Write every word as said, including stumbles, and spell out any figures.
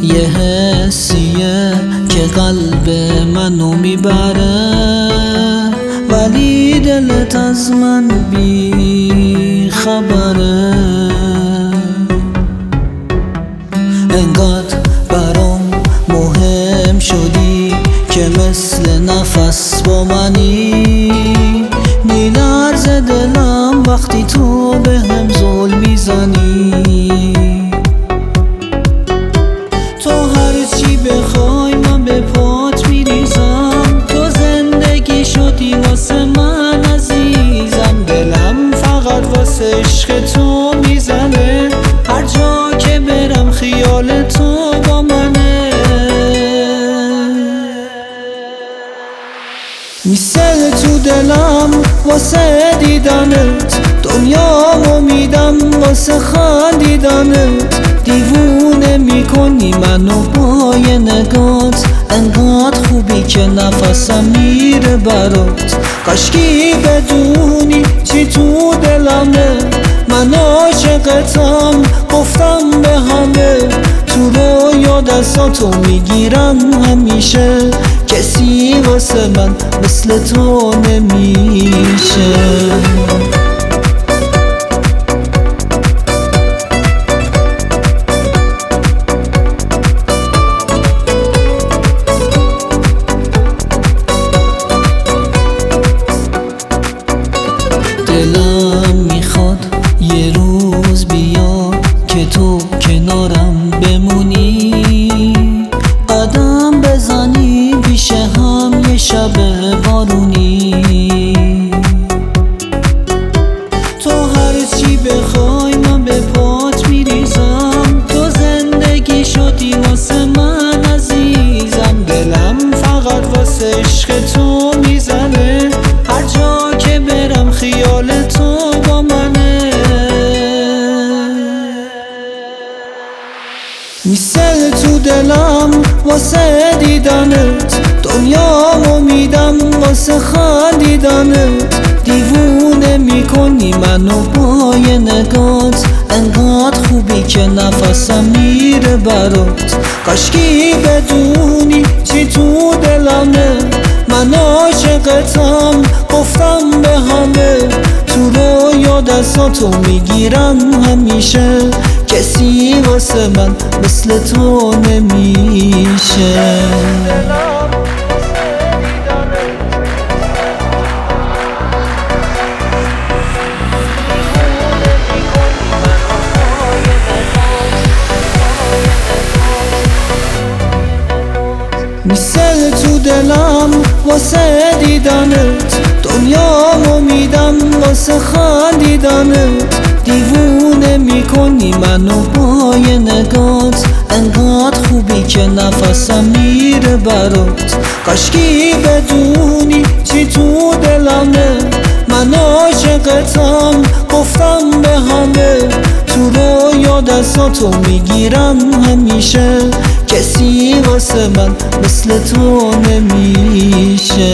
یه حسیه که قلب منو میبره، ولی دلت از من بی خبره. انقدر برام مهم شدی که مثل نفس با منی، میلرزه دلم وقتی تو بهم زل میزنی. تو هر چی بخوای من به پات میریزم، تو زندگی شدی واسه من عزیزم. دلم فقط واسه عشق تو میزنه، هر جا که برم خیال تو با منه. میسل تو دلم واسه دیدنت، دنیامو میدم واسه خندیدنت. دیوونه میکنی منو با یه نگات، انقدر خوبی که نفسم میره برات. کاشکی بدونی چی تو دلمه، من عاشقتم گفتم به همه. تو رویا دستاتو میگیرم همیشه، کسی واسه من مثل تو نمیشه. دلم میخواد یه روز بیا که تو کنارم بمونی، قدم بزنی پیش هم یه شب بارونی. تو هر چی بخوای من به پات میریزم، تو زندگی شدی واسه من عزیزم. دلم فقط واسه عشق تو میزنه، هر جا که برم خیال تو با منه. میسل تو دلم واسه دیدنت، دنیامو میدم واسه خندیدنت. دیوونه میکنی منو با یه نگات، انقدر خوبی که نفسم میره برات. کاشکی بدونی چی تو دلمه، من عاشقتم گفتم به همه. تو رویا دستاتو میگیرم همیشه، کسی واسه من مثل تو نمیشه. میسل تو دلم واسه دیدنت، دنیامو میدم واسه خندیدنت. دیوونه میکنی منو با یه نگات، انقدر خوبی که نفسم میره برات. کاشکی بدونی چی تو دلمه، من عاشقتم گفتم به همه. تو رویا دستاتو میگیرم همیشه، کسی واسه من مثل تو نمیشه.